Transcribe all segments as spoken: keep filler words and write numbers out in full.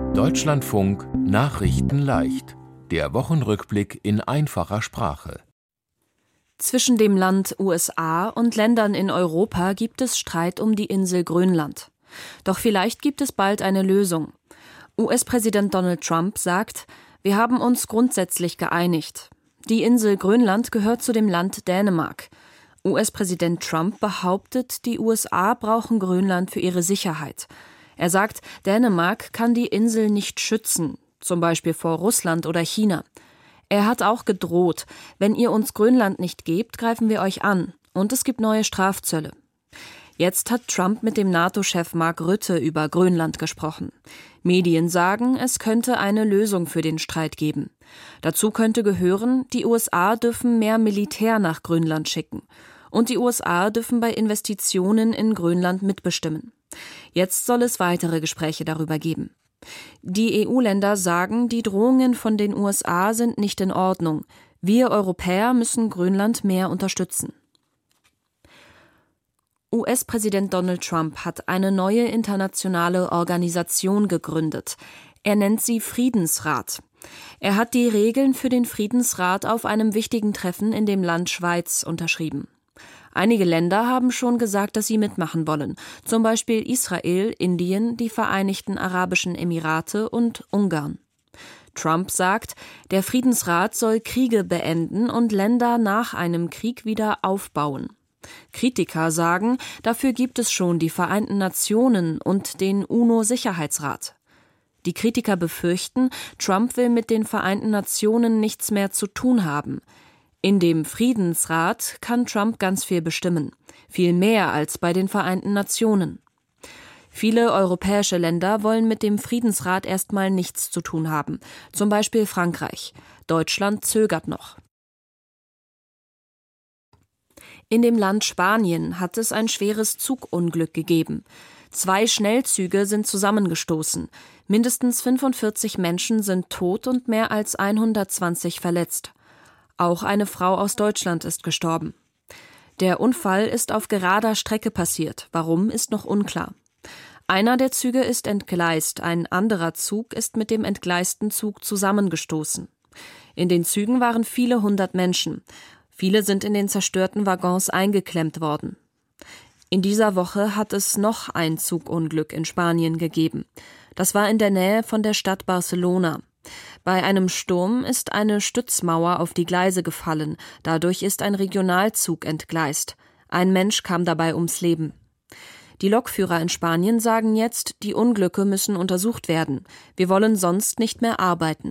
Deutschlandfunk Nachrichten leicht. Der Wochenrückblick in einfacher Sprache. Zwischen dem Land U S A und Ländern in Europa gibt es Streit um die Insel Grönland. Doch vielleicht gibt es bald eine Lösung. U S-Präsident Donald Trump sagt, wir haben uns grundsätzlich geeinigt. Die Insel Grönland gehört zu dem Land Dänemark. U S-Präsident Trump behauptet, die U S A brauchen Grönland für ihre Sicherheit. Er sagt, Dänemark kann die Insel nicht schützen, zum Beispiel vor Russland oder China. Er hat auch gedroht, wenn ihr uns Grönland nicht gebt, greifen wir euch an. Und es gibt neue Strafzölle. Jetzt hat Trump mit dem NATO-Chef Mark Rutte über Grönland gesprochen. Medien sagen, es könnte eine Lösung für den Streit geben. Dazu könnte gehören, die U S A dürfen mehr Militär nach Grönland schicken. Und die U S A dürfen bei Investitionen in Grönland mitbestimmen. Jetzt soll es weitere Gespräche darüber geben. Die E U-Länder sagen, die Drohungen von den U S A sind nicht in Ordnung. Wir Europäer müssen Grönland mehr unterstützen. U S-Präsident Donald Trump hat eine neue internationale Organisation gegründet. Er nennt sie Friedensrat. Er hat die Regeln für den Friedensrat auf einem wichtigen Treffen in dem Land Schweiz unterschrieben. Einige Länder haben schon gesagt, dass sie mitmachen wollen, zum Beispiel Israel, Indien, die Vereinigten Arabischen Emirate und Ungarn. Trump sagt, der Friedensrat soll Kriege beenden und Länder nach einem Krieg wieder aufbauen. Kritiker sagen, dafür gibt es schon die Vereinten Nationen und den UNO-Sicherheitsrat. Die Kritiker befürchten, Trump will mit den Vereinten Nationen nichts mehr zu tun haben. In dem Friedensrat kann Trump ganz viel bestimmen, viel mehr als bei den Vereinten Nationen. Viele europäische Länder wollen mit dem Friedensrat erstmal nichts zu tun haben, zum Beispiel Frankreich. Deutschland zögert noch. In dem Land Spanien hat es ein schweres Zugunglück gegeben. Zwei Schnellzüge sind zusammengestoßen. Mindestens fünfundvierzig Menschen sind tot und mehr als hundertzwanzig verletzt. Auch eine Frau aus Deutschland ist gestorben. Der Unfall ist auf gerader Strecke passiert. Warum, ist noch unklar. Einer der Züge ist entgleist, ein anderer Zug ist mit dem entgleisten Zug zusammengestoßen. In den Zügen waren viele hundert Menschen. Viele sind in den zerstörten Waggons eingeklemmt worden. In dieser Woche hat es noch ein Zugunglück in Spanien gegeben. Das war in der Nähe von der Stadt Barcelona. Bei einem Sturm ist eine Stützmauer auf die Gleise gefallen. Dadurch ist ein Regionalzug entgleist. Ein Mensch kam dabei ums Leben. Die Lokführer in Spanien sagen jetzt, die Unglücke müssen untersucht werden. Wir wollen sonst nicht mehr arbeiten.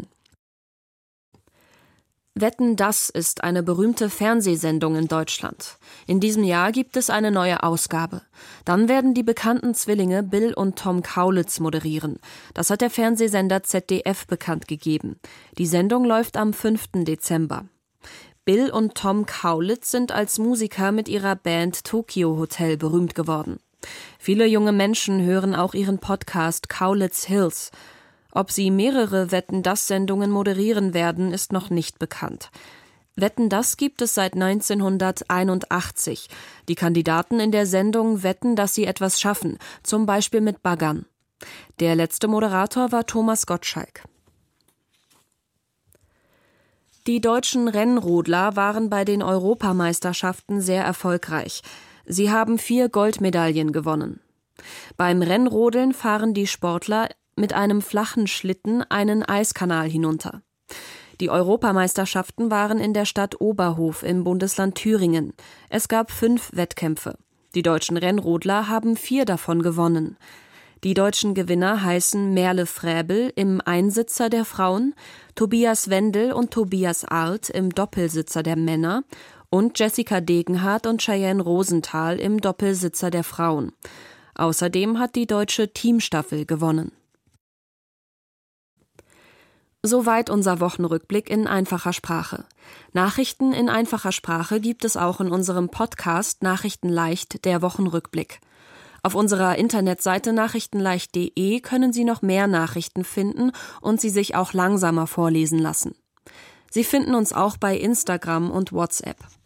Wetten, das ist eine berühmte Fernsehsendung in Deutschland. In diesem Jahr gibt es eine neue Ausgabe. Dann werden die bekannten Zwillinge Bill und Tom Kaulitz moderieren. Das hat der Fernsehsender Z D F bekannt gegeben. Die Sendung läuft am fünften Dezember. Bill und Tom Kaulitz sind als Musiker mit ihrer Band Tokio Hotel berühmt geworden. Viele junge Menschen hören auch ihren Podcast Kaulitz Hills. Ob sie mehrere Wetten-das-Sendungen moderieren werden, ist noch nicht bekannt. Wetten, das gibt es seit neunzehnhunderteinundachtzig. Die Kandidaten in der Sendung wetten, dass sie etwas schaffen, zum Beispiel mit Baggern. Der letzte Moderator war Thomas Gottschalk. Die deutschen Rennrodler waren bei den Europameisterschaften sehr erfolgreich. Sie haben vier Goldmedaillen gewonnen. Beim Rennrodeln fahren die Sportler mit einem flachen Schlitten einen Eiskanal hinunter. Die Europameisterschaften waren in der Stadt Oberhof im Bundesland Thüringen. Es gab fünf Wettkämpfe. Die deutschen Rennrodler haben vier davon gewonnen. Die deutschen Gewinner heißen Merle Fräbel im Einsitzer der Frauen, Tobias Wendel und Tobias Arlt im Doppelsitzer der Männer und Jessica Degenhardt und Cheyenne Rosenthal im Doppelsitzer der Frauen. Außerdem hat die deutsche Teamstaffel gewonnen. Soweit unser Wochenrückblick in einfacher Sprache. Nachrichten in einfacher Sprache gibt es auch in unserem Podcast Nachrichten leicht, der Wochenrückblick. Auf unserer Internetseite nachrichtenleicht punkt de können Sie noch mehr Nachrichten finden und sie sich auch langsamer vorlesen lassen. Sie finden uns auch bei Instagram und WhatsApp.